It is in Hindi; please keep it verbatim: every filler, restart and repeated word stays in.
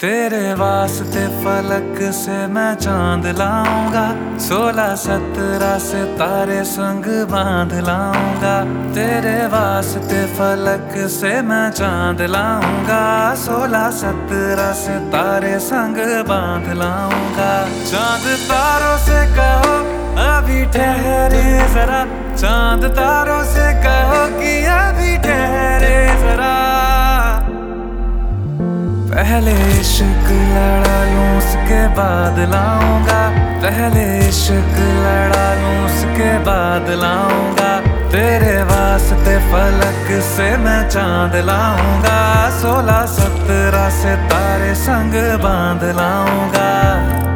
तेरे वास्ते फलक से मैं चांद लाऊंगा, सोलह सत्रह सितारे संग बांध लाऊंगा। तेरे वास्ते फलक से मैं चांद लाऊंगा, सोलह सत्रह सितारे संग बांध लाऊंगा। चांद तारों से कहो अभी ठहरे जरा, चांद तारों से कहो कि अभी ठहरे जरा। पहले इश्क लड़ा लूं उसके बाद लाऊंगा, पहले इश्क लड़ा लूं उसके बाद लाऊंगा। तेरे वास्ते फलक से मैं चांद लाऊंगा, सोलह सत्रह सितारे संग बांध लाऊंगा।